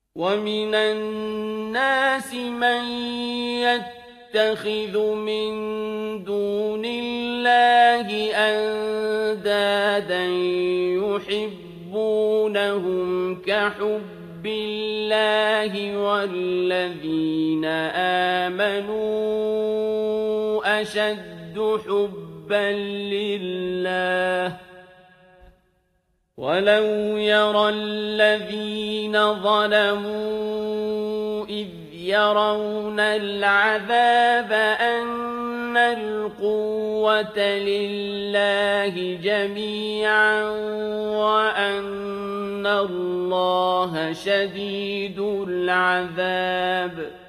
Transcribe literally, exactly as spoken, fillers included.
وَمِنَ النَّاسِ مَن يَتَّخِذُ مِن دُونِ اللَّهِ أَندَادًا يُحِبُّونَهُمْ كَحُبِّ اللَّهِ ۖ وَالَّذِينَ آمَنُوا أَشَدُّ حُبًّا لِّلَّهِ ۗ وَلَوْ يَرَى الَّذِينَ ظَلَمُوا إِذْ يَرَوْنَ الْعَذَابَ أَنَّ الْقُوَّةَ لِلَّهِ جَمِيعًا وَأَنَّ اللَّهَ شَدِيدُ الْعَذَابِ